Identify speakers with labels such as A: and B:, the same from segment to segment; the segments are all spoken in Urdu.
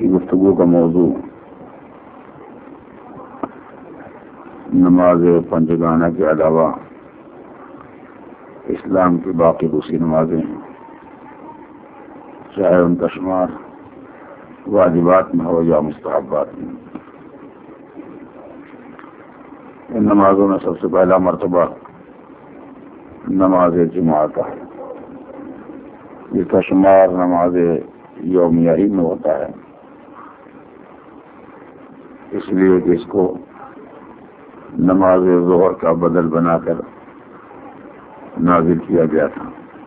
A: کی گفتگو کا موضوع نماز پنجگانہ کے علاوہ اسلام کی باقی دوسری نمازیں ہیں، چاہے ان کا شمار واجبات میں ہو یا مستحبات میں۔ ان نمازوں میں سب سے پہلا مرتبہ نماز جمعہ کا ہے، جس کا شمار نماز یومیہ ہی میں ہوتا ہے، اس لیے کہ اس کو نماز ظہر کا بدل بنا کر نازل کیا گیا تھا۔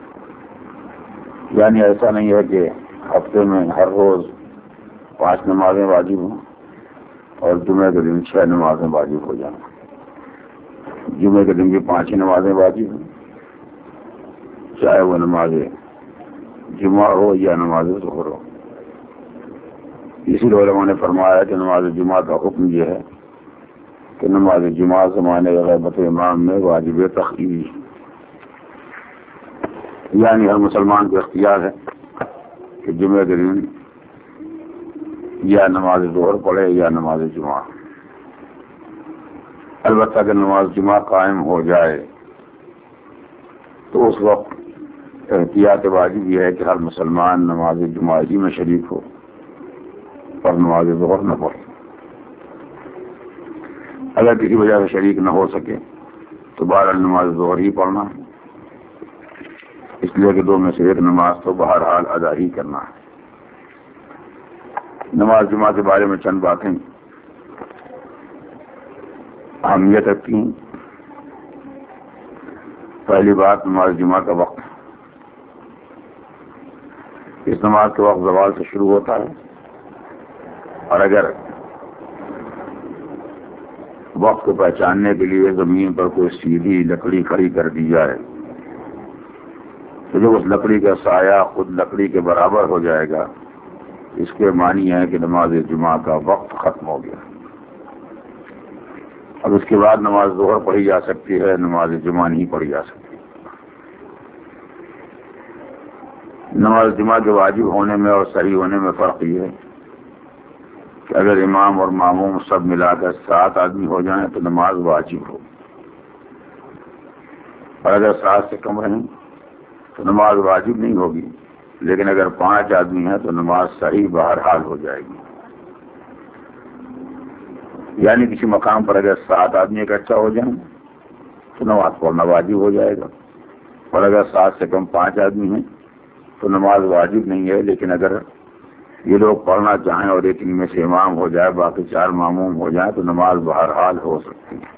A: یعنی ایسا نہیں ہے کہ ہفتے میں ہر روز 5 نمازیں واجب ہوں اور جمعے کے دن 6 نمازیں واجب ہو جائیں۔ جمعے کے دن بھی 5 ہی نمازیں واجب ہوں، چاہے وہ نماز جمعہ ہو یا نماز ظہر ہو۔ اسی لیے علماء نے فرمایا کہ نماز جمعہ کا حکم یہ ہے کہ نماز جمعہ زمانے غیبت امام میں واجب تخیری، یعنی ہر مسلمان کو اختیار ہے کہ جمعے کے دن یا نماز ظہر پڑھے یا نماز جمعہ۔ البتہ اگر نماز جمعہ قائم ہو جائے تو اس وقت احتیاط واجب یہ ہے کہ ہر مسلمان نماز جمعہ ہی میں شریک ہو اور نماز ظہر نہ پڑھے۔ اگر کسی وجہ سے شریک نہ ہو سکے تو بہرحال نماز ظہر ہی پڑھنا ہے، اس لیے کہ دو میں سے ایک نماز تو بہرحال ادا ہی کرنا ہے۔ نماز جمعہ کے بارے میں چند باتیں اہمیت رکھتی ہیں۔ پہلی بات، نماز جمعہ کا وقت۔ اس نماز کے وقت زوال سے شروع ہوتا ہے، اور اگر وقت کو پہچاننے کے لیے زمین پر کوئی سیدھی لکڑی کھڑی کر دی جائے تو جب اس لکڑی کا سایہ خود لکڑی کے برابر ہو جائے گا، اس کے معنی ہے کہ نماز جمعہ کا وقت ختم ہو گیا۔ اب اس کے بعد نماز ظہر پڑھی جا سکتی ہے، نماز جمعہ نہیں پڑھی جا سکتی۔ نماز جمعہ کے واجب ہونے میں اور صحیح ہونے میں فرق یہ ہے کہ اگر امام اور ماموم سب ملا کر 7 آدمی ہو جائیں تو نماز واجب ہو، اور اگر 7 سے کم رہیں تو نماز واجب نہیں ہوگی، لیکن اگر 5 آدمی ہیں تو نماز صحیح بہرحال ہو جائے گی۔ یعنی کسی مقام پر اگر 7 آدمی اکٹھا ہو جائیں تو نماز پڑھنا واجب ہو جائے گا، اور اگر 7 سے کم 5 آدمی ہیں تو نماز واجب نہیں ہے، لیکن اگر یہ لوگ پڑھنا چاہیں اور ایک ان میں سے امام ہو جائے، باقی 4 ماموم ہو جائیں تو نماز بہرحال ہو سکتی ہے۔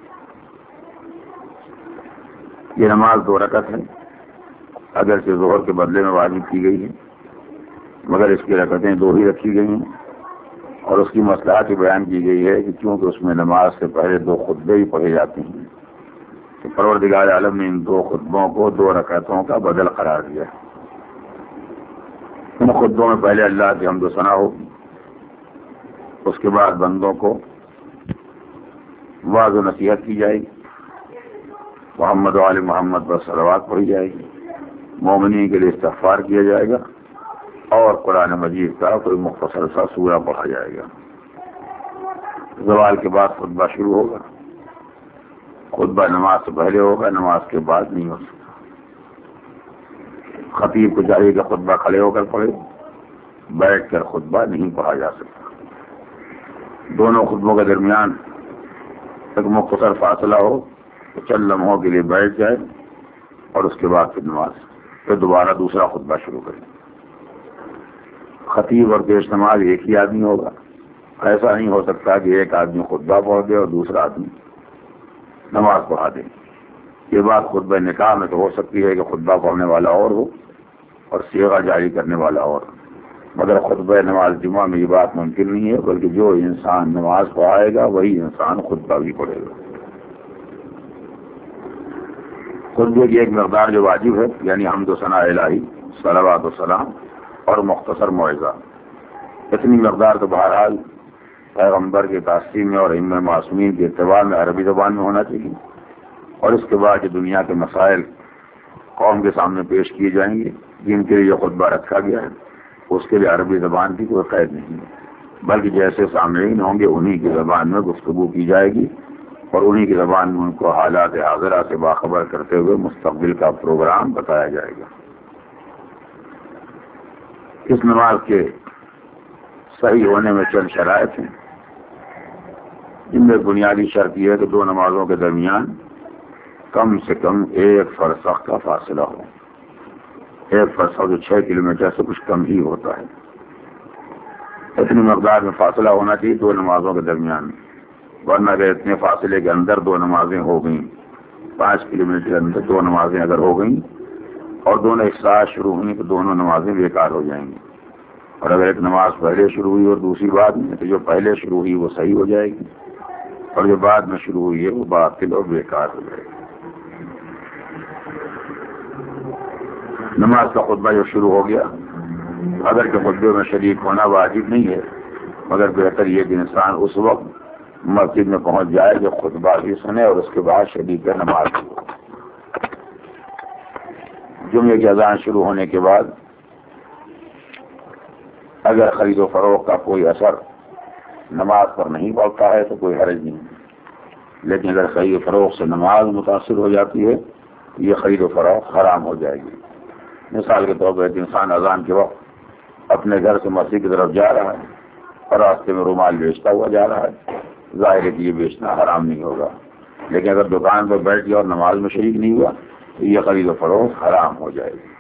A: یہ نماز 2 رکعت ہے، اگرچہ ظہر کے بدلے میں واجب کی گئی ہے، مگر اس کی رکعتیں 2 ہی رکھی گئی ہیں، اور اس کی مصلحت بیان کی گئی ہے کہ کیونکہ اس میں نماز سے پہلے 2 خطبے ہی پڑھے جاتے ہیں، تو پروردگار عالم نے ان 2 خطبوں کو 2 رکعتوں کا بدل قرار دیا ہے۔ ان خطبوں میں پہلے اللہ کی حمد و ثنا ہوگی، اس کے بعد بندوں کو واعظ و نصیحت کی جائے گی، محمد و آل محمد پر صلوات پڑھی جائے گی، مومنین کے لیے استغفار کیا جائے گا، اور قرآن مجید کا کوئی مختصر سا سورہ پڑھا جائے گا۔ زوال کے بعد خطبہ شروع ہوگا۔ خطبہ نماز سے پہلے ہوگا، نماز کے بعد نہیں ہو سکتا۔ خطیب کو چاہیے کہ خطبہ کھڑے ہو کر پڑھے، بیٹھ کر خطبہ نہیں پڑھا جا سکتا۔ دونوں خطبوں کے درمیان ایک مختصر فاصلہ ہو تو چند لمحوں کے لیے بیٹھ جائے، اور اس کے بعد پھر دوبارہ دوسرا خطبہ شروع کرے۔ خطیب اور پیش نماز ایک ہی آدمی ہوگا، ایسا نہیں ہو سکتا کہ ایک آدمی خطبہ پڑھ دے اور دوسرا آدمی نماز پڑھا دے۔ یہ بات خطبہ نکاح میں تو ہو سکتی ہے کہ خطبہ پڑھنے والا اور ہو اور صیغہ جاری کرنے والا اور، مگر خطبہ نماز جمعہ میں یہ بات ممکن نہیں ہے، بلکہ جو انسان نماز پڑھائے گا وہی انسان خطبہ بھی پڑھے گا۔ خطبے کی ایک مقدار جو واجب ہے، یعنی حمد و ثنا الہی، صلوات و سلام اور مختصر موعظہ، اتنی مقدار تو بہرحال پیغمبر کے تعصیب میں اور ائمہ معصومین کے اتباع میں عربی زبان میں ہونا چاہیے، اور اس کے بعد جو دنیا کے مسائل قوم کے سامنے پیش کیے جائیں گے جن کے لیے خطبہ رکھا گیا ہے، اس کے لیے عربی زبان کی کوئی قید نہیں ہے۔ بلکہ جیسے سامعین ہوں گے انہی کی زبان میں گفتگو کی جائے گی اور انہی کی زبان میں ان کو حالات حاضرہ سے باخبر کرتے ہوئے مستقبل کا پروگرام بتایا جائے گا۔ اس نماز کے صحیح ہونے میں چند شرائط ہیں، جن میں بنیادی شرط یہ ہے کہ دو نمازوں کے درمیان کم سے کم 1 فرسخ کا فاصلہ ہو۔ 1 فرسخ جو 6 کلومیٹر سے کچھ کم ہی ہوتا ہے، اتنی مقدار میں فاصلہ ہونا چاہیے دو نمازوں کے درمیان، ورنہ اگر اتنے فاصلے کے اندر دو نمازیں ہو گئیں، 5 کلومیٹر کے اندر دو نمازیں اگر ہو گئیں اور دونوں ایک ساتھ شروع ہوئیں تو دونوں نمازیں بیکار ہو جائیں گی، اور اگر ایک نماز پہلے شروع ہوئی اور دوسری بعد میں تو جو پہلے شروع ہوئی وہ صحیح ہو جائے گی اور جو بعد میں شروع ہوئی ہے وہ باطل اور بیکار ہو جائے گی۔ نماز کا خطبہ جو شروع ہو گیا، اگر کہ خطبے میں شریک ہونا واجب نہیں ہے، مگر بہتر یہ کہ انسان اس وقت مسجد میں پہنچ جائے جو خطبہ بھی سنے اور اس کے بعد شریک نماز بھی ہو۔ جمعے کی اذان شروع ہونے کے بعد اگر خرید و فروخت کا کوئی اثر نماز پر نہیں پڑتا ہے تو کوئی حرج نہیں، لیکن اگر خرید و فروخت سے نماز متاثر ہو جاتی ہے تو یہ خرید و فروخت حرام ہو جائے گی۔ مثال کے طور پر ایک انسان اذان کے وقت اپنے گھر سے مسجد کی طرف جا رہا ہے اور راستے میں رومال بیچتا ہوا جا رہا ہے، ظاہر ہے کہ یہ بیچنا حرام نہیں ہوگا، لیکن اگر دکان پر بیٹھ گیا اور نماز میں شریک نہیں ہوا تو یہ خرید و فروخت حرام ہو جائے گی۔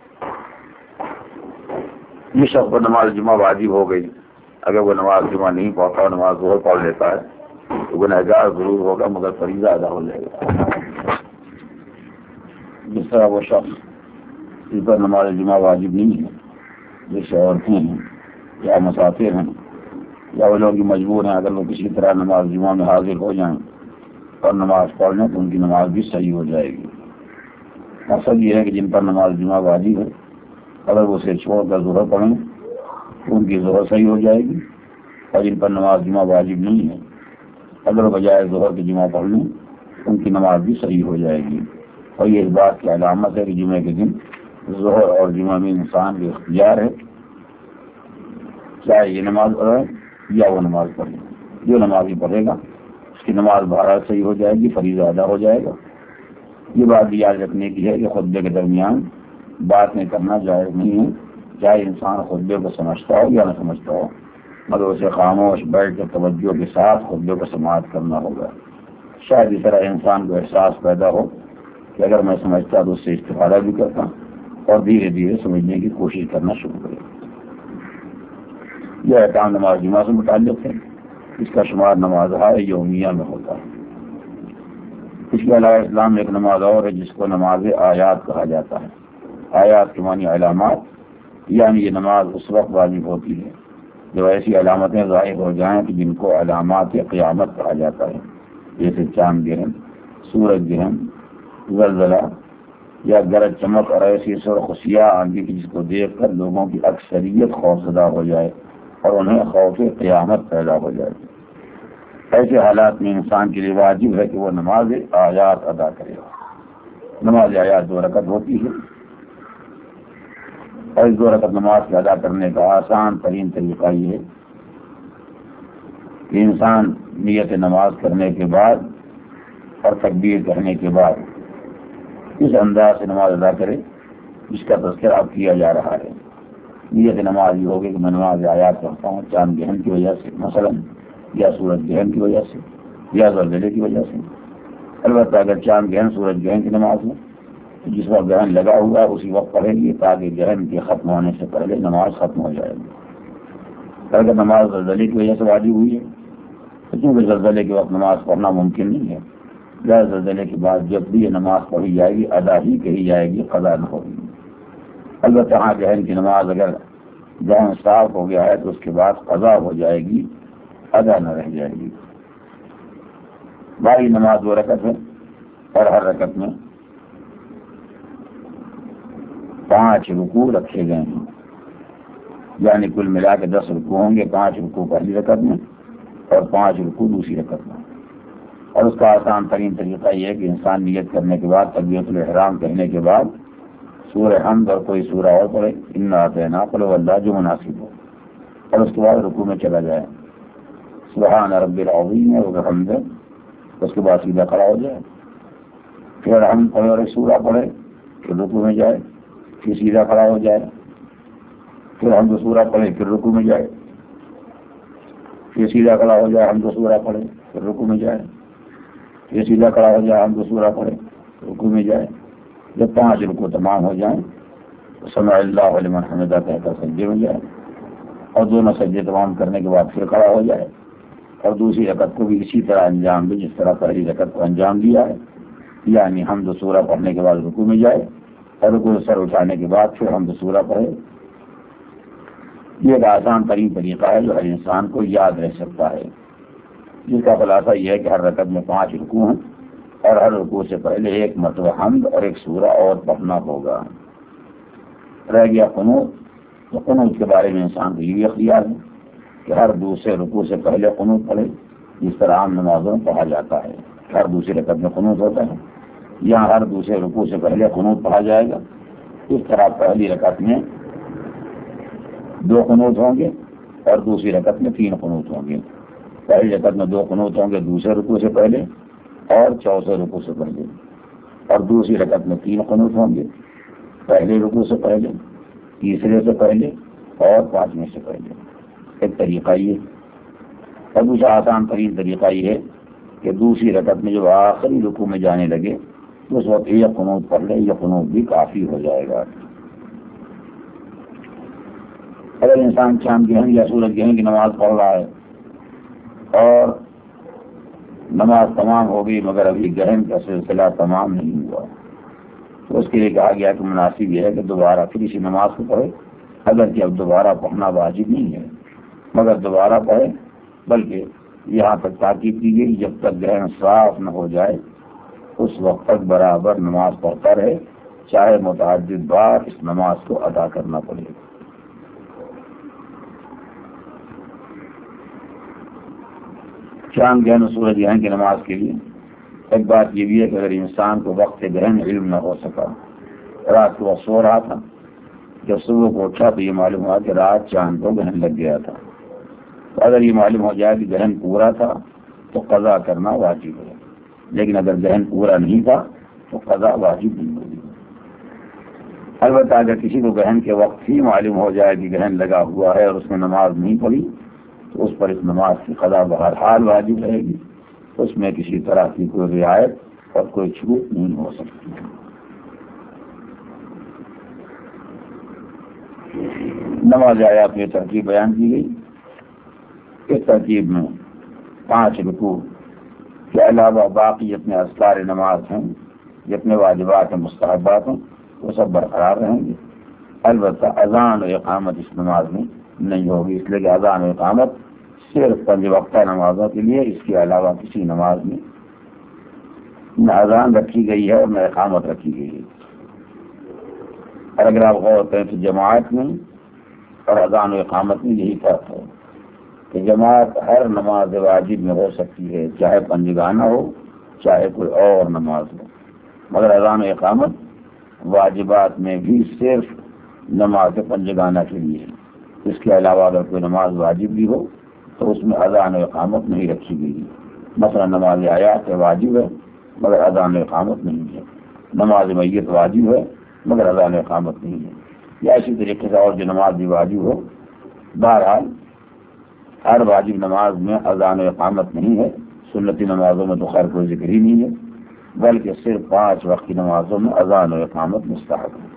A: یہ شخص پر نماز جمعہ واجب ہو گئی، اگر وہ نماز جمعہ نہیں پڑھتا اور نماز ظہر پڑھ لیتا ہے تو گنہگار ضرور ہوگا مگر فریضہ ادا ہو جائے گا۔ جس طرح وہ شخص جس پر نماز جمعہ واجب نہیں ہے، جیسے عورتیں ہیں یا مسافر ہیں یا وہ لوگ مجبور ہیں، اگر وہ کسی طرح نماز جمعہ میں حاضر ہو جائیں اور نماز پڑھ لیں تو ان کی نماز بھی صحیح ہو جائے گی۔ مقصد یہ ہے کہ جن پر نماز جمعہ واجب ہے اگر وہ اسے چھوڑ کر ظہر پڑھیں تو ان کی ظہر صحیح ہو جائے گی، اور جن پر نماز جمعہ واجب نہیں ہے اگر بجائے ظہر کی جمعہ پڑھ لیں ان کی نماز بھی صحیح ہو جائے گی۔ اور یہ اس بات کی علامت ہے کہ جمعے کے دن ظہر اور جمعہ میں انسان کے اختیار ہے، چاہے یہ نماز پڑھے یا وہ نماز پڑھے، جو نماز ہی پڑھے گا اس کی نماز بہرحال صحیح ہو جائے گی، فریضہ ادا ہو جائے گا۔ یہ بات بھی یاد رکھنے کی ہے کہ خطبے کے درمیان باتیں کرنا جائز نہیں ہے، چاہے انسان خطبے کو سمجھتا ہو یا نہ سمجھتا ہو، مگر اسے خاموش بیٹھ کر توجہ کے ساتھ خطبے کو سماعت کرنا ہوگا۔ شاید اس طرح انسان کو احساس پیدا ہو کہ اگر میں سمجھتا تو اس سے استفادہ بھی کرتا اور دھیرے دھیرے سمجھنے کی کوشش کرنا شروع کرے۔ یہ احکام نماز جمعہ سے متعلق ہے، اس کا شمار نماز یومیہ میں ہوتا ہے۔ اس کے علاوہ اسلام میں ایک نماز اور ہے جس کو نماز آیات کہا جاتا ہے۔ آیات کے معنی علامات، یعنی یہ نماز اس وقت واجب ہوتی ہے جب ایسی علامتیں ظاہر ہو جائیں کہ جن کو علامات قیامت کہا جاتا ہے، جیسے چاند گرہن، سورج گرہن، زلزلہ یا گرج چمک اور ایسی سرخ سیاہ آندھی جس کو دیکھ کر لوگوں کی اکثریت خوفزدہ ہو جائے اور انہیں خوف قیامت پیدا ہو جائے۔ ایسے حالات میں انسان کے لیے واجب ہے کہ وہ نماز آیات ادا کرے۔ نماز آیات 2 رکعت ہوتی ہے، اور اس 2 رکعت نماز کے ادا کرنے کا آسان ترین طریقہ یہ ہے کہ انسان نیت نماز کرنے کے بعد اور تکبیر کہنے کے بعد اس انداز سے نماز ادا کرے جس کا تذکرہ اب کیا جا رہا ہے۔ نیت نماز یہ ہوگی کہ میں نماز آیات پڑھتا ہوں چاند گرہن کی وجہ سے مثلا، یا سورج گرہن کی وجہ سے، یا زلزلے کی وجہ سے۔ البتہ اگر چاند گرہن سورج گرہن کی نماز ہے تو جس وقت گرہن لگا ہوا ہے اسی وقت پڑھے گی تاکہ گرہن کے ختم ہونے سے پہلے نماز ختم ہو جائے گی۔ اگر نماز زلزلے کی وجہ سے واجب ہوئی ہے تو چونکہ زلزلے کے وقت نماز پڑھنا ممکن نہیں ہے، یا زلزلے کے بعد جب بھی یہ نماز پڑھی جائے گی ادا ہی کہی جائے گی، قضا نہ ہوگی۔ البتہ ہاں گرہن کی نماز اگر گرہن صاف ہو گیا ہے تو اس کے بعد قضا ہو جائے گی، ادا نہ رہ جائے گی۔ باقی نماز 2 رکعت ہے اور ہر رکعت میں 5 رکوع رکھے گئے ہیں، یعنی کل ملا کے 10 رکوع ہوں گے، 5 رکوع پہلی رکعت میں اور 5 رکوع دوسری رکعت میں۔ اور اس کا آسان ترین طریقہ یہ ہے کہ انسان نیت کرنے کے بعد تکبیرۃ الاحرام کہنے کے بعد سورہ حمد اور کوئی سورہ اور پڑھے، انا اعطیناک الولاء، جو مناسب ہو۔ اور اس کے بعد رکوع میں چلا جائے، سبحان رب العظیم و بحمدہ، اس کے بعد سیدھا کھڑا ہو جائے، پھر ہم پڑھے اور سورہ پڑھے، پھر رکوع میں جائے، پھر سیدھا کھڑا ہو جائے، پھر ہم سورہ پڑھے، پھر رکوع میں جائے، پھر سیدھا کھڑا ہو جائے، ہم سورہ پڑھے، پھر رکوع میں جائے، پھر سیدھا کھڑا ہو جائے، ہم سورہ پڑھے، رکوع میں جائے۔ جب 5 رکوع تمام ہو جائیں تو سمع اللہ لمن حمدہ کہہ کر سجدے میں جائے، اور دونوں سجدے تمام کرنے کے بعد پھر کھڑا ہو جائے، اور دوسری رکعت کو بھی اسی طرح انجام دے جس طرح پہلی رکعت کو انجام دیا ہے، یعنی حمد و سورہ پڑھنے کے بعد رکوع میں جائے، اور رکوع سر اٹھانے کے بعد پھر حمد و سورہ پڑھے۔ یہ ایک آسان ترین طریقہ ہے جو ہر انسان کو یاد رہ سکتا ہے، جس کا خلاصہ یہ ہے کہ ہر رکعت میں 5 رکوع ہیں، اور ہر رکوع سے پہلے ایک مرتبہ حمد اور ایک سورہ اور پڑھنا ہوگا۔ رہ گیا قنوت، تو قنوت کے بارے میں انسان کو یہ اختیار ہے کہ ہر دوسرے رکوع سے پہلے قنوت پڑھے، جس طرح عام نمازوں میں پڑھا جاتا ہے، ہر دوسری رکعت میں قنوت ہوتا ہے، یہاں ہر دوسرے رکوع سے پہلے قنوت پڑھا جائے گا۔ اس طرح پہلی رکعت میں 2 قنوت ہوں گے اور دوسری رکعت میں 3 قنوت ہوں گے۔ پہلی رکعت میں 2 قنوت ہوں گے دوسرے رکوع سے پہلے اور چوتھے رکوع سے پہلے، اور دوسری رکعت میں 3 قنوت ہوں گے، پہلے رکوع سے پہلے، تیسرے سے پہلے اور 5ویں سے پہلے۔ ایک طریقہ یہ، اور دوسرا آسان ترین طریقہ یہ ہے کہ دوسری رکعت میں جب آخری رکوع میں جانے لگے تو اس وقت یہ قنوت پڑھ لے، یہ قنوت بھی کافی ہو جائے گا۔ اگر انسان چاند گرہن یا سورج گرہن کی نماز پڑھ رہا ہے اور نماز تمام ہو گئی مگر ابھی گرہن کا سلسلہ تمام نہیں ہوا، تو اس کے لیے کہا گیا کہ مناسب یہ ہے کہ دوبارہ پھر اسی نماز کو پڑھے، اگرچہ اب دوبارہ پڑھنا واجب نہیں ہے مگر دوبارہ پڑھے، بلکہ یہاں تک تاکید کی گئی جب تک گرہن صاف نہ ہو جائے اس وقت تک برابر نماز پڑھتا رہے، چاہے متعدد بار اس نماز کو ادا کرنا پڑے۔ چاند گرہن سورج گرہن کی نماز کے لیے ایک بات یہ بھی ہے کہ اگر انسان کو وقت گرہن علم نہ ہو سکا، رات کو سو رہا تھا، جب صبح کو اٹھا تو یہ معلوم ہوا کہ رات چاند کو گرہن لگ گیا تھا، تو اگر یہ معلوم ہو جائے کہ گرہن پورا تھا تو قضا کرنا واجب ہے، لیکن اگر گرہن پورا نہیں تھا تو قضا واجب نہیں ہوگی۔ البتہ اگر کسی کو گرہن کے وقت ہی معلوم ہو جائے کہ گرہن لگا ہوا ہے اور اس نے نماز نہیں پڑھی تو اس پر اس نماز کی قضا بہرحال واجب رہے گی، اس میں کسی طرح کی کوئی رعایت اور کوئی چھوٹ نہیں ہو سکتی۔ نماز آیات میں ترتیب بیان کی گئی، اس ترتیب میں 5 رکوع کے علاوہ باقی جتنے اذکار نماز ہیں، جتنے واجبات ہیں، مستحبات ہیں، وہ سب برقرار رہیں گے۔ البتہ اذان و اقامت اس نماز میں نہیں ہوگی، اس لیے کہ اذان و اقامت صرف 5 وقتہ نمازوں کے لیے، اس کے علاوہ کسی نماز میں نہ اذان رکھی گئی ہے اور نہ اقامت رکھی گئی ہے۔ اور اگر آپ غور کریں تو جماعت میں اور اذان و اقامت میں یہی فرق ہے کہ جماعت ہر نماز واجب میں ہو سکتی ہے، چاہے پنجگانہ ہو چاہے کوئی اور نماز ہو، مگر اذان و اقامت واجبات میں بھی صرف نماز پنجگانہ کے لیے ہے۔ اس کے علاوہ اگر کوئی نماز واجب بھی ہو تو اس میں اذان و اقامت نہیں رکھی گئی، مثلا نماز آیات واجب ہے مگر اذان و اقامت نہیں ہے، نماز میت واجب ہے مگر اذان و اقامت نہیں ہے، یا اسی طریقے سے اور جو نماز بھی واجب ہو۔ بہرحال ہر واجب نماز میں اذان و اقامت نہیں ہے، سنتی نمازوں میں تو خیر کوئی ذکر ہی نہیں ہے، بلکہ صرف 5 وقت کی نمازوں میں اذان و اقامت مستحب ہے۔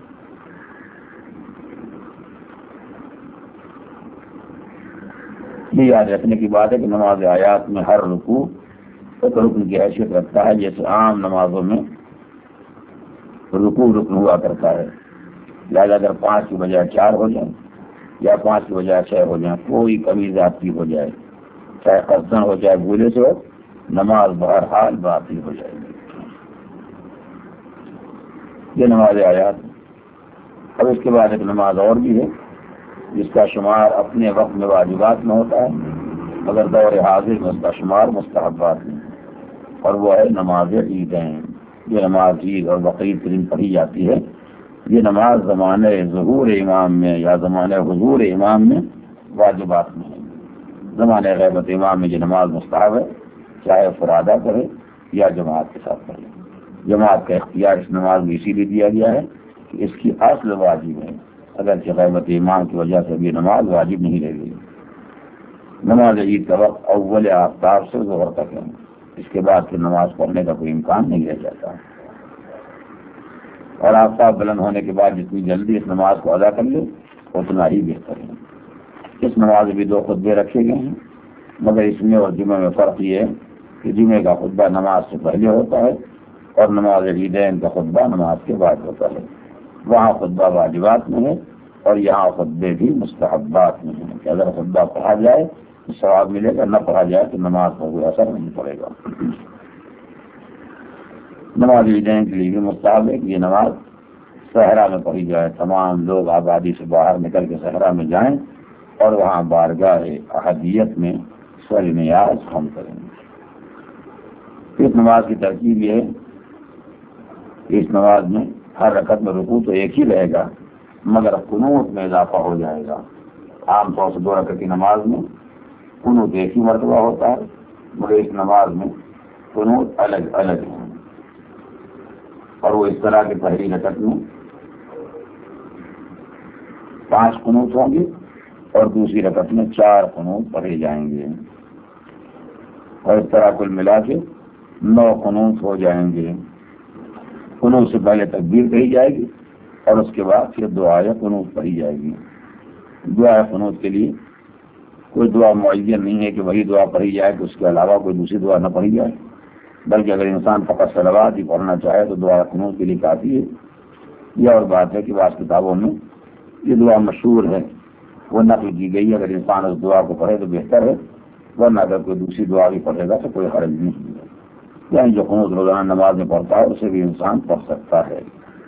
A: یہ یاد رکھنے کی بات ہے کہ نماز آیات میں ہر رکوع ایک رکن کی حیثیت رکھتا ہے، جیسے عام نمازوں میں رکوع رکن ہوا کرتا ہے، لہذا اگر 5 کی بجائے 4 ہو جائیں یا 5 کی بجائے 6 ہو جائیں، کوئی کمی زیادتی ہو جائے، چاہے قصدن ہو چاہے بھولے سے ہو، نماز بہرحال باطل ہو جائے گی۔ یہ نماز آیات۔ اب اس کے بعد ایک نماز اور بھی ہے جس کا شمار اپنے وقت میں واجبات میں ہوتا ہے مگر دور حاضر میں اس کا شمار مستحبات میں، اور وہ ہے نماز عیدین۔ یہ نماز عید اور بقرعید کے دن پڑھی جاتی ہے۔ یہ نماز زمانے ظہور امام میں یا زمانے حضور امام میں واجبات میں ہے۔ زمانۂ غیبت امام میں یہ نماز مستحب ہے، چاہے فرادہ کرے یا جماعت کے ساتھ پڑھے۔ جماعت کا اختیار اس نماز میں اسی لیے دیا گیا ہے کہ اس کی اصل واجب ہے، اگرچہ غیبت امام کی وجہ سے بھی نماز واجب نہیں رہ گئی۔ نماز عید کا وقت اول آفتاب سے ظہر تک ہے، اس کے بعد پھر نماز پڑھنے کا کوئی امکان نہیں رہ جاتا، اور آفتاب بلند ہونے کے بعد جتنی جلدی اس نماز کو ادا کر لے اتنا ہی بہتر ہے۔ اس نماز میں بھی 2 خطبے رکھے گئے ہیں، مگر اس میں اور جمعہ میں فرق یہ ہے کہ جمعے کا خطبہ نماز سے پہلے ہوتا ہے اور نماز عیدین کا خطبہ نماز کے بعد ہوتا ہے۔ وہاں خطبہ واجبات میں ہے اور یہاں خطبے بھی مستحبات میں ہیں کہ اگر خطبہ پڑھا جائے تو ثواب ملے گا، نہ پڑھا جائے تو نماز پر کوئی اثر نہیں پڑے گا۔ نماز عیدین کے لیے بھی مستحب ہے کہ یہ نماز صحرا میں پڑھی جائے، تمام لوگ آبادی سے باہر نکل کے صحرا میں جائیں اور وہاں بارگاہ احدیت میں سور نیاز ہم کریں گے۔ اس نماز کی ترکیب یہ ہے کہ اس نماز میں ہر رکعت میں رکوع تو ایک ہی رہے گا، مگر قنوت میں اضافہ ہو جائے گا۔ عام طور سے 2 رکعت کی نماز میں قنوت ایک ہی مرتبہ ہوتا ہے، مگر اس نماز میں قنوت الگ الگ ہیں، اور وہ اس طرح کی پہلی رکعت میں 5 قنوت ہوں گے اور دوسری رکعت میں 4 قنوت پڑھے جائیں گے، اور اس طرح کل ملا کے 9 قنوت ہو جائیں گے۔ قنوت سے پہلے تکبیر کہی جائے گی اور اس کے بعد پھر دعائے قنوت پڑھی جائے گی۔ دعائے قنوت کے لیے کوئی دعا معین نہیں ہے کہ وہی دعا پڑھی جائے کہ اس کے علاوہ کوئی دوسری دعا نہ پڑھی جائے، بلکہ اگر انسان فقط صلوات ہی پڑھنا چاہے تو دعا قنوت کے لیے کافی ہے۔ یہ اور بات ہے کہ بعض کتابوں میں یہ دعا مشہور ہے، وہ نقل کی گئی، اگر انسان اس دعا کو پڑھے تو بہتر ہے، ورنہ اگر کوئی دوسری دعا بھی پڑھے گا تو کوئی حرج نہیں ہے۔ یعنی جو قنوت روزانہ نماز میں پڑھتا ہے اسے بھی انسان پڑھ سکتا ہے۔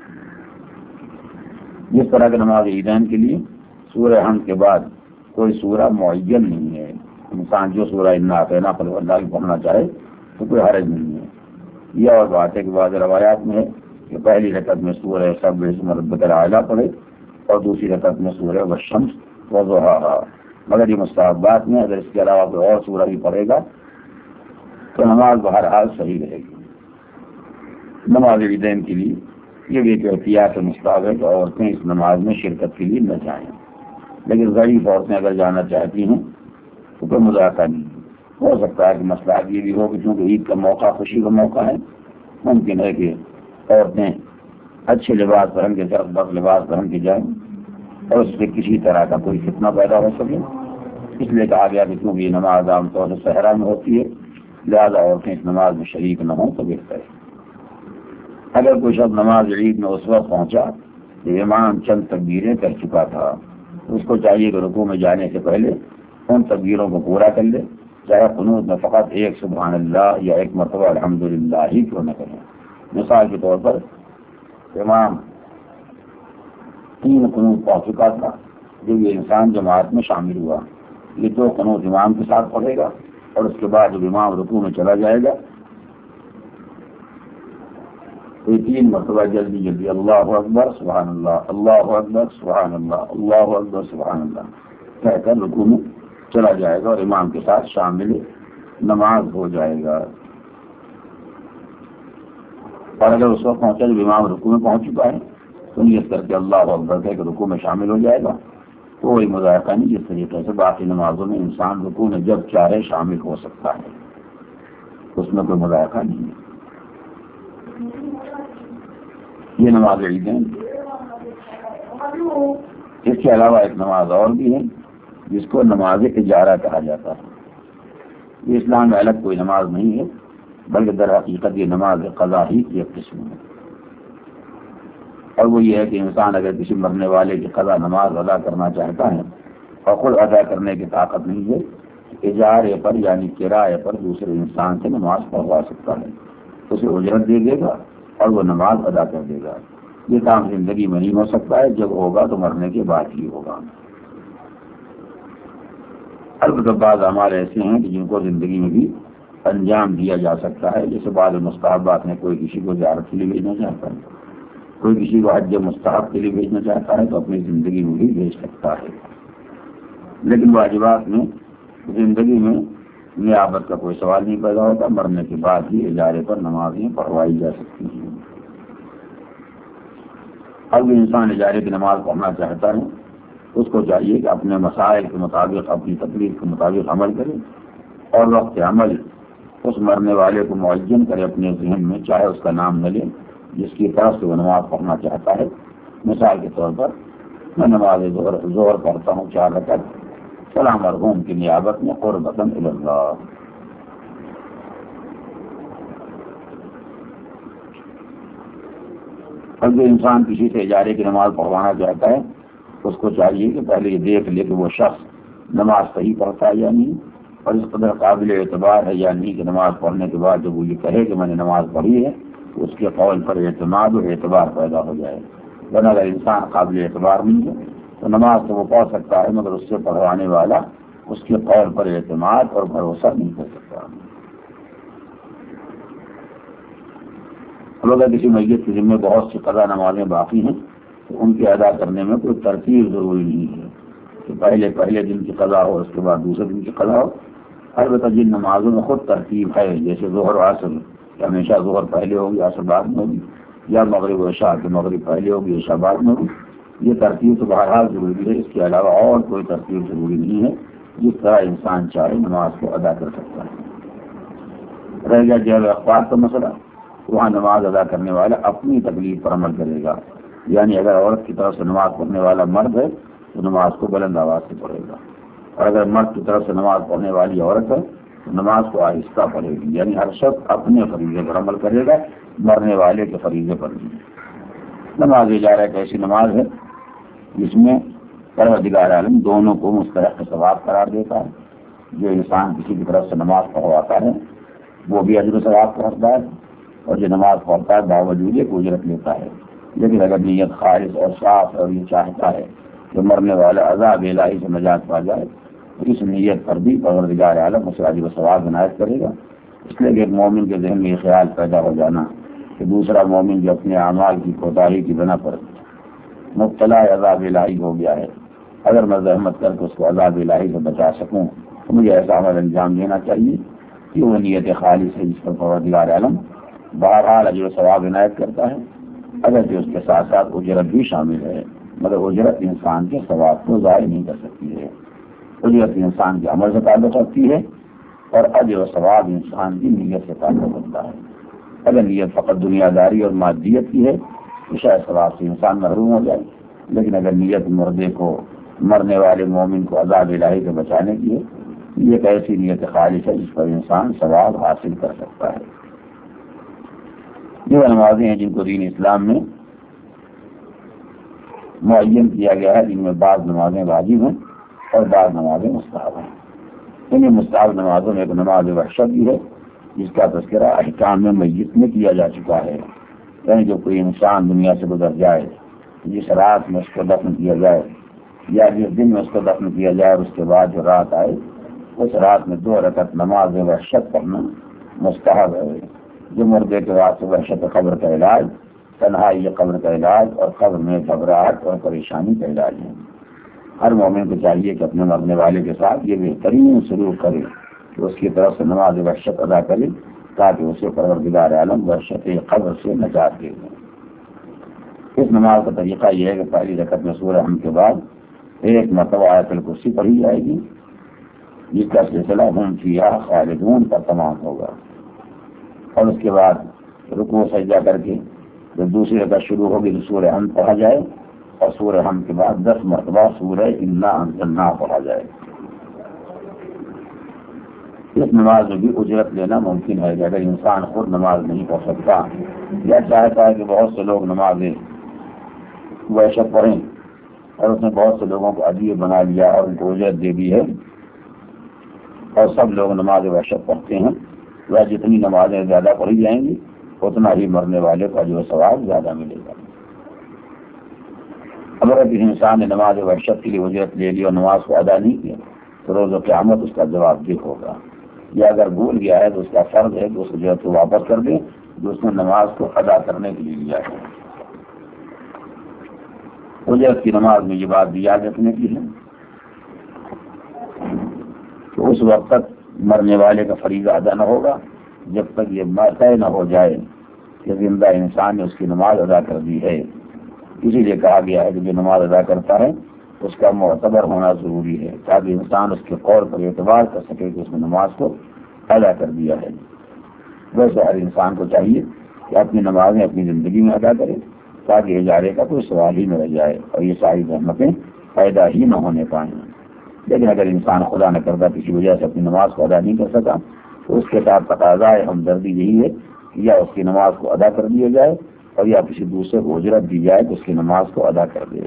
A: جس طرح کی نماز عیدین کے لیے سورہ حمد کے بعد کوئی سورہ معین نہیں ہے، انسان جو سورہ انا اعطیناک اللہ پڑھنا چاہے تو کوئی حرج نہیں ہے۔ یہ اور بات ہے کہ بعض روایات میں ہے کہ پہلی رکعت میں سورہ سبح اسم ربک الاعلی پڑھے اور دوسری رکعت میں سورہ والشمس وضحاہا، مگر یہ مستحبات میں اگر اس کے علاوہ کوئی اور سورہ بھی پڑھے گا تو نماز بہرحال صحیح رہے گی۔ نماز عیدین کے لیے یہ بھی ایک احتیاط مستحب ہے کہ عورتیں اس نماز میں شرکت کے لیے نہ جائیں، لیکن ضعیف عورتیں اگر جانا چاہتی ہیں تو کوئی مذاکرہ نہیں۔ ہو سکتا ہے کہ مسئلہ یہ بھی ہو کہ چونکہ عید کا موقع خوشی کا موقع ہے، ممکن ہے کہ عورتیں اچھے لباس پہن کے زبردست لباس پہن کے جائیں اور اس سے کسی طرح کا کوئی فتنہ پیدا ہو سکے، اس لیے کہا گیا کہ کیونکہ یہ نماز عام طور سے صحرا میں ہوتی ہے لہذا عورتیں اس نماز میں شریک نہ ہوں تو بہتر ہے۔ اگر کوئی شخص نماز عید میں اس وقت پہنچا کہ امام چند تکبیریں کر چکا تھا تو اس کو چاہیے کہ رکوع میں جانے سے پہلے ان تکبیروں کو پورا کر لے، چاہے قنوت میں فقط ایک سبحان اللہ یا ایک مرتبہ الحمدللہ ہی کیوں نہ کریں۔ مثال کے طور پر امام 3 قنوت پہنچ چکا تھا جب یہ انسان جماعت میں شامل ہوا، یہ 2 قنوت امام کے ساتھ پڑھے گا اور اس کے بعد جب امام رکوع میں چلا جائے گا تو 3 مرتبہ جلدی جلدی اللہ اکبر سبحان اللہ، اللہ اکبر سبحان اللہ، اللہ اکبر سبحان اللہ کہہ کر رکوع میں چلا جائے گا اور امام کے ساتھ شامل نماز ہو جائے گا۔ اور اگر اس وقت پہنچا جب امام رکوع میں پہنچ چکا ہے تو نیت کر کے اللہ اکبر کہہ کے رکوع میں شامل ہو جائے گا، کوئی مذائقہ نہیں۔ جس طریقے سے باقی نمازوں میں انسان رکوع میں جب چاہے شامل ہو سکتا ہے، اس میں کوئی مذائقہ نہیں ہے۔ یہ نماز عیدین۔ اس کے علاوہ ایک نماز اور بھی ہے جس کو نماز اجارہ کہا جاتا ہے۔ یہ اسلام میں الگ کوئی نماز نہیں ہے بلکہ در حقیقت یہ نماز قضا ہی کی ایک قسم ہے، اور وہ یہ ہے کہ انسان اگر کسی مرنے والے کی قضا نماز ادا کرنا چاہتا ہے اور خود ادا کرنے کی طاقت نہیں ہے، اجارے پر یعنی کرائے پر دوسرے انسان سے نماز پڑھوا سکتا ہے، اسے اجرت دے دے گا اور وہ نماز ادا کر دے گا۔ یہ کام زندگی میں نہیں ہو سکتا ہے، جب ہوگا تو مرنے کے بعد ہی ہوگا۔ البتہ بعض اعمال ایسے ہیں کہ جن کو زندگی میں بھی انجام دیا جا سکتا ہے، جیسے بعض مستحبات میں کوئی کسی کو زیارت کے لیے بھیجنا چاہتا ہے، کوئی کسی کو حج مستحب کے لیے بھیجنا چاہتا ہے تو اپنی زندگی میں بھی بھیج سکتا ہے۔ لیکن واجبات میں زندگی میں نیابت کا کوئی سوال نہیں پیدا ہوتا، مرنے کے بعد ہی اجارے پر نمازیں پڑھوائی جا سکتی ہیں۔ اب انسان اجارے کی نماز پڑھنا چاہتا ہے، اس کو چاہیے کہ اپنے مسائل کے مطابق، اپنی تکلیف کے مطابق عمل کرے، اور وقت عمل اس مرنے والے کو معین کرے اپنے ذہن میں، چاہے اس کا نام نہ لے، جس کی طرف سے وہ نماز پڑھنا چاہتا ہے۔ مثال کے طور پر میں نماز ظہر پڑھتا ہوں 4 رکعت، فلاں مرحوم کی نیابت میں قربۃ الی اللہ۔ اور جو انسان کسی سے اجارے کی نماز پڑھوانا چاہتا ہے، اس کو چاہیے کہ پہلے یہ دیکھ لے کہ وہ شخص نماز صحیح پڑھتا ہے یا نہیں، اور اس قدر قابل اعتبار ہے یا نہیں کہ نماز پڑھنے کے بعد جب وہ یہ کہے کہ میں نے نماز پڑھی ہے تو اس کے قول پر اعتماد و اعتبار پیدا ہو جائے۔ ورنہ اگر انسان قابل اعتبار نہیں ہے تو نماز تو وہ پڑھ سکتا ہے، مگر اس سے پڑھوانے والا اس کے قول پر اعتماد اور بھروسہ نہیں کر سکتا۔ اب اگر کسی میت کے ذمہ بہت سی قضا نمازیں باقی ہیں تو ان کے ادا کرنے میں کوئی ترتیب ضروری نہیں ہے کہ پہلے دن کی قضا ہو، اس کے بعد دوسرے دن کی قضا ہو۔ البتہ جن نمازوں میں خود ترتیب ہے، جیسے ظہر و عصر کہ ہمیشہ ظہر پہلے ہوگی عصر بعد میں ہوگی، یا مغرب و عشاء کہ مغرب پہلے ہوگی عشاء بعد میں ہوگی، یہ ترتیب تو بہرحال ضروری ہے۔ اس کے علاوہ اور کوئی ترتیب ضروری نہیں ہے، جس طرح انسان چاہے نماز کو ادا کر سکتا ہے۔ رہ گیا جیل اخبار کا مسئلہ، وہاں نماز ادا کرنے والا اپنی تکلیف پر عمل کرے گا، یعنی اگر عورت کی طرف سے نماز پڑھنے والا مرد ہے تو نماز کو بلند آواز سے پڑھے گا، اور اگر مرد کی طرف سے نماز پڑھنے والی عورت ہے تو نماز کو آہستہ پڑھے گی، یعنی ہر شخص اپنے فریضے پر عمل کرے گا، مرنے والے کے فریضے پر نہیں۔ نماز اجارہ ایک ایسی نماز ہے جس میں پروردگار عالم دونوں کو مستحق ثواب قرار دیتا ہے۔ جو انسان کسی کی طرف سے نماز پڑھواتا ہے وہ بھی اجر و ثواب کا حقدار ہے، اور جو نماز پڑھتا ہے باوجود یہ اجرت لیتا ہے۔ لیکن اگر نیت خالص اور صاف اور یہ چاہتا ہے کہ مرنے والا عذاب الہی سے نجات پا جائے تو اس نیت پر بھی پروردگار عالم اسے اجر و ثواب عنایت کرے گا۔ اس لیے کہ ایک مومن کے ذہن میں یہ خیال پیدا ہو جانا کہ دوسرا مومن جو اپنے اعمال کی کوتاہی کی بنا پر مبتلا عذاب الہی ہو گیا ہے، اگر میں زحمت کر کے اس کو عذاب الہی سے بچا سکوں تو مجھے ایسا عمل انجام دینا چاہیے کہ وہ نیت خالص ہے جس پر پروردگار عالم بہرحال اجر و ثواب عنایت کرتا ہے، اگرچہ اس کے ساتھ ساتھ اجرت بھی شامل ہے، مگر اجرت انسان کے ثواب کو ضائع نہیں کر سکتی ہے۔ اجرت انسان کے عمل سے تعلق رکھتی ہے، اور اجر و ثواب انسان کی نیت سے تعلق رکھتا ہے۔ اگر نیت فقط دنیا داری اور مادیت کی ہے تو شاید ثواب سے انسان محروم ہو جائے، لیکن اگر نیت مرنے والے مومن کو عذاب الہی سے بچانے کی ہے، یہ ایک ایسی نیت خالص ہے جس پر انسان ثواب حاصل کر سکتا ہے۔ یہ نمازیں ہیں جن کو دین اسلام میں معین کیا گیا ہے، جن میں بعض نمازیں واجب ہیں اور بعض نمازیں مستحب ہیں۔ انہیں مستحب نمازوں میں ایک نماز وحشت بھی ہے جس کا تذکرہ احکام میں میت میں کیا جا چکا ہے، یعنی جو کوئی انسان دنیا سے گزر جائے، جس رات میں اس کو دفن کیا جائے یا جس دن میں اس کو دفن کیا جائے اور اس کے بعد جو رات آئے اس رات میں 2 رکعت نماز وحشت پڑھنا مستحب ہے۔ جو مردے کے بعد سے وحشت قبر کا علاج، تنہائی قبر کا علاج اور قبر میں گھبراہٹ اور پریشانی کا علاج ہے۔ ہر مومن کو چاہیے کہ اپنے مرنے والے کے ساتھ یہ بہترین سلوک کرے کہ اس کی طرف سے نماز وحشت ادا کرے تاکہ اسے پروردگار عالم وحشت قبر سے نجات دے دیں۔ اس نماز کا طریقہ یہ ہے کہ پہلی رکعت میں سورہ حمد کے بعد 1 مرتبہ آیت الکرسی پڑھی جائے گی، جس کا سلسلہ ہم فیہا خالدون پر تمام ہوگا، اور اس کے بعد رکوع سجدہ کر کے جب دوسری رکعت شروع ہوگی تو سورہ حمد پڑھا جائے، اور سورہ حمد کے بعد 10 مرتبہ سورہ انا انزلناہ پڑھا جائے۔ اس نماز میں بھی اجرت لینا ممکن ہے کہ اگر انسان خود نماز نہیں پڑھ سکتا یا چاہتا ہے کہ بہت سے لوگ نمازیں وحشت پڑھیں اور اس نے بہت سے لوگوں کو ادیب بنا لیا اور ان کو اجرت دے دی ہے اور سب لوگ نماز وحشت پڑھتے ہیں، وہ جتنی نمازیں زیادہ پڑھی جائیں گی اتنا ہی مرنے والے کا جو ثواب زیادہ ملے گا۔ اگر کسی انسان نے نماز وحشت کے لیے اجرت لے لی اور نماز کو ادا نہیں کیا تو روز قیامت اس کا جواب دہ ہوگا، یا اگر بھول گیا ہے تو اس کا فرض ہے کہ اس اجرت کو واپس کر دے جو اس نے نماز کو ادا کرنے کے لیے لیا ہے۔ اجرت کی نماز میں یہ بات بھی یاد رکھنے کی ہے تو اس وقت تک مرنے والے کا فریضہ ادا نہ ہوگا جب تک یہ طے نہ ہو جائے کہ زندہ انسان نے اس کی نماز ادا کر دی ہے۔ اسی لیے کہا گیا ہے کہ جو نماز ادا کرتا ہے اس کا معتبر ہونا ضروری ہے، تاکہ انسان اس کے قول پر اعتبار کر سکے کہ اس نے نماز کو ادا کر دیا ہے۔ ویسے ہر انسان کو چاہیے کہ اپنی نمازیں اپنی زندگی میں ادا کرے تاکہ اجارے کا کوئی سوال ہی نہ رہ جائے اور یہ ساری زحمتیں پیدا ہی نہ ہونے پائیں۔ لیکن اگر انسان خدا نہ کردہ کسی وجہ سے اپنی نماز کو ادا نہیں کر سکا تو اس کے ساتھ تقاضائے ہمدردی یہی ہے کہ یا اس کی نماز کو ادا کر دیا جائے اور یا کسی دوسرے کو اجرت دی جائے کہ اس کی نماز کو ادا کر دے۔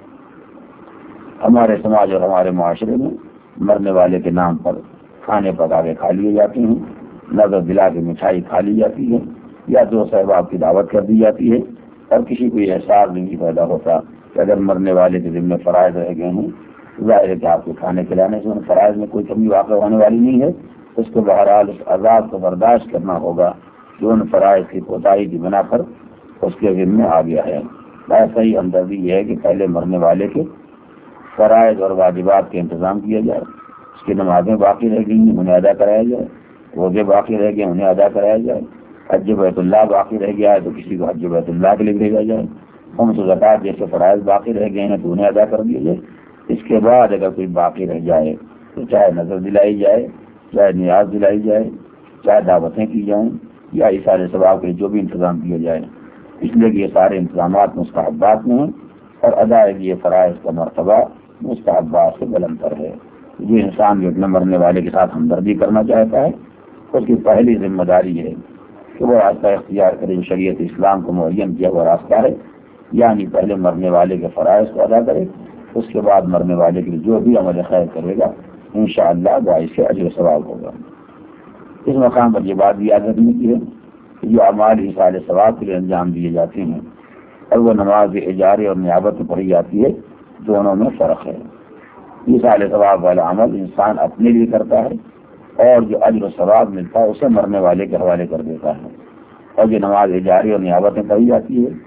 A: ہمارے سماج اور ہمارے معاشرے میں مرنے والے کے نام پر کھانے پکا کے کھا لیے جاتے ہیں، نظر دلا کے مٹھائی کھا لی جاتی ہے، یا دوست احباب کی دعوت کر دی جاتی ہے، اور کسی کو یہ احساس نہیں پیدا ہوتا کہ اگر مرنے والے کے ذمہ فرائض رہ گئے ہیں، ظاہر ہے کہ آپ کو کھانے کھلانے سے ان فرائض میں کوئی کمی واقع ہونے والی نہیں ہے، اس کو بہرحال اس عذاب کو برداشت کرنا ہوگا جو ان فرائض کی کوتاہی کی بنا پر اس کے ذمہ آ گیا ہے۔ ایسا ہی ہمدردی یہ ہے کہ پہلے مرنے والے کے فرائض اور واجبات کے انتظام کیا جائے، اس کی نمازیں باقی رہ گئی ہیں انہیں ادا کرایا جائے، روزے باقی رہ گئے انہیں ادا کرایا جائے، حج بیت اللہ باقی رہ گیا ہے تو کسی کو حج بیت اللہ کے لیے بھیجا جائے، خمس و زکوٰۃ جیسے فرائض باقی رہ گئے ہیں تو انہیں ادا کر دیا جائے۔ اس کے بعد اگر کوئی باقی رہ جائے تو چاہے نظر دلائی جائے، چاہے نیاز دلائی جائے، چاہے دعوتیں کی جائیں یا ایثار ثواب کے جو بھی انتظام کیا جائے، اس لیے کہ یہ سارے انتظامات مستحبات میں ہیں اور ادائیگی فرائض کا مرتبہ مستحبات سے بلند تر ہے۔ جو انسان جو اپنے مرنے والے کے ساتھ ہمدردی کرنا چاہتا ہے اس کی پہلی ذمہ داری ہے کہ وہ راستہ اختیار کرے جو شریعت اسلام کو معین کیا ہوا راستہ ہے، یعنی پہلے مرنے والے کے فرائض کو ادا کرے، اس کے بعد مرنے والے کے لیے جو بھی عمل خیر کرے گا انشاءاللہ باعث سے اجر و ثواب ہوگا۔ اس مقام پر یہ بات بھی یاد رکھنے کی ہے کہ جو اعمال ایصال ثواب کے لیے انجام دیے جاتے ہیں اور وہ نماز اجارے اور نیابت میں پڑھی جاتی ہے، دونوں میں فرق ہے۔ ایصال ثواب والا عمل انسان اپنے لیے کرتا ہے اور جو اجر و ثواب ملتا ہے اسے مرنے والے کے حوالے کر دیتا ہے، اور جو نماز اجارے اور نیابت میں پڑھی جاتی ہے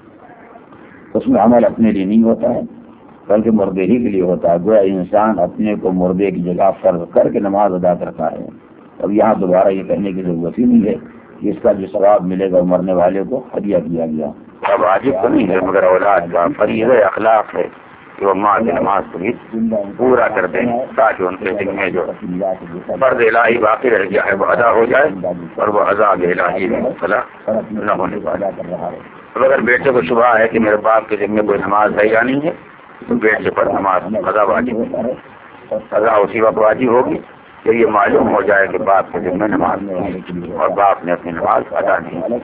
A: اس میں عمل اپنے لیے نہیں ہوتا ہے بلکہ مردے ہی کے لیے ہوتا ہے، گویا انسان اپنے کو مردے کی جگہ فرض کر کے نماز ادا کرتا ہے۔ اب یہاں دوبارہ یہ کہنے کی ضرورت ہی نہیں ہے کہ اس کا جو ثواب ملے گا مرنے والے کو ہدیہ کیا گیا۔ اب واجب تو نہیں ہے مگر اولاد کا فریضہ اخلاق ہے کہ وہ ماں کی نماز کو بھی پورا کر دیں تاکہ ان کے دل میں جو فرض الہی باقی رہ گیا ہے وہ ادا ہو جائے اور وہ عذاب الہی میں مبتلا نہ ہونے پائے۔ اب اگر بیٹے کو شبہ ہے کہ میرے باپ کے ذمہ کوئی نماز ہے یا نہیں ہے تو بیٹے پر نماز قضا واجب ہے، قضا اسی وقت واجب ہوگی کہ یہ معلوم ہو جائے کہ باپ کے ذمہ نماز نہیں اور باپ نے اپنی نماز ادا نہیں۔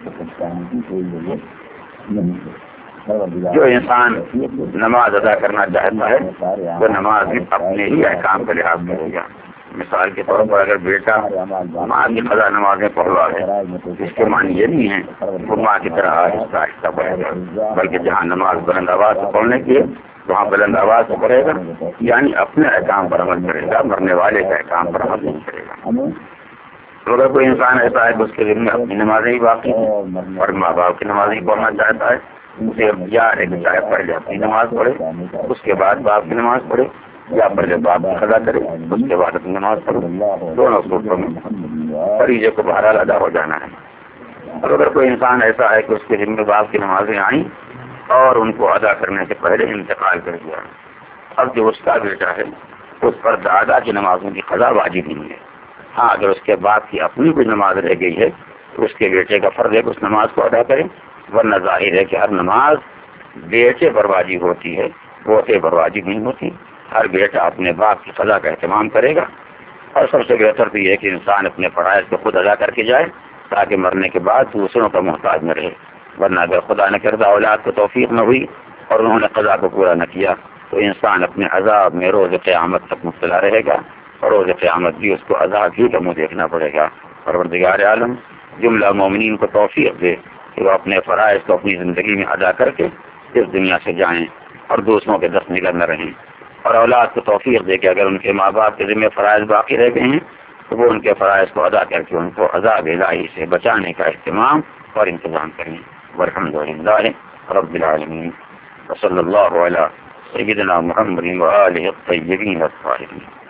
A: جو انسان نماز ادا کرنا چاہتا ہے وہ نماز میں اپنے ہی احکام کا لحاظ کرے گا۔ مثال کے طور پر اگر بیٹا ماں کی قضا نمازیں پڑھوا ہے اس کے معنی یہ نہیں ہے وہ ماں کی طرح آہستہ آہستہ پڑھے گا، بلکہ جہاں نماز بلند آواز سے پڑھنے کی ہے وہاں بلند آواز سے پڑھے گا، یعنی اپنے احکام پر عمل کرے گا، مرنے والے کے احکام پر عمل نہیں کرے گا۔ تو اگر کوئی انسان ایسا ہے کہ اس کے ذمہ اپنی نمازیں ہی باقی ہیں اور ماں باپ کی نماز ہی پڑھنا چاہتا ہے، اسے اختیار ہے کہ چاہے پہلے اپنی نماز پڑھے اس کے بعد باپ کی نماز پڑھے یا پہلے باپ کی قضا کرے اس کے بعد اپنی نماز پڑھے، دونوں صورتوں میں فریضے کو بہرحال ادا ہو جانا ہے۔ اور اگر کوئی انسان ایسا ہے کہ اس کے ذمہ باپ کی نمازیں آئیں اور ان کو ادا کرنے سے پہلے انتقال کر دیا، اب جو اس کا بیٹا ہے اس پر دادا کی نمازوں کی قضا واجب نہیں ہے۔ ہاں اگر اس کے باپ کی اپنی کوئی نماز رہ گئی ہے تو اس کے بیٹے کا فرض ہے کہ اس نماز کو ادا کرے، ورنہ ظاہر ہے کہ ہر نماز بیٹے پر واجب ہوتی ہے، پوتے پر واجب نہیں ہوتی۔ ہر بیٹا اپنے باپ کی قضا کا اہتمام کرے گا، اور سب سے بہتر تو یہ ہے کہ انسان اپنے فرائض کو خود ادا کر کے جائے تاکہ مرنے کے بعد دوسروں کا محتاج نہ رہے، ورنہ اگر خدا نہ کردہ اولاد کو توفیق نہ ہوئی اور انہوں نے قضا کو پورا نہ کیا تو انسان اپنے عذاب میں روز قیامت تک مبتلا رہے گا، اور روز قیامت بھی اس کو عذاب ہی کا منہ دیکھنا پڑے گا۔ پروردگار عالم جملہ مومنین کو توفیق دے کہ وہ اپنے فرائض کو اپنی زندگی میں ادا کر کے اس دنیا سے جائیں اور دوسروں کے دست نگل نہ رہیں، اور اولاد کو توفیق دے کہ اگر ان کے ماں باپ کے ذمہ فرائض باقی رہ گئے ہیں تو وہ ان کے فرائض کو ادا کر کے ان کو عذاب الہی سے بچانے کا اہتمام اور انتظام کریں۔ والحمدللہ رب العالمین، وصلی اللہ علی سیدنا محمد وآلہ الطیبین الطاہرین۔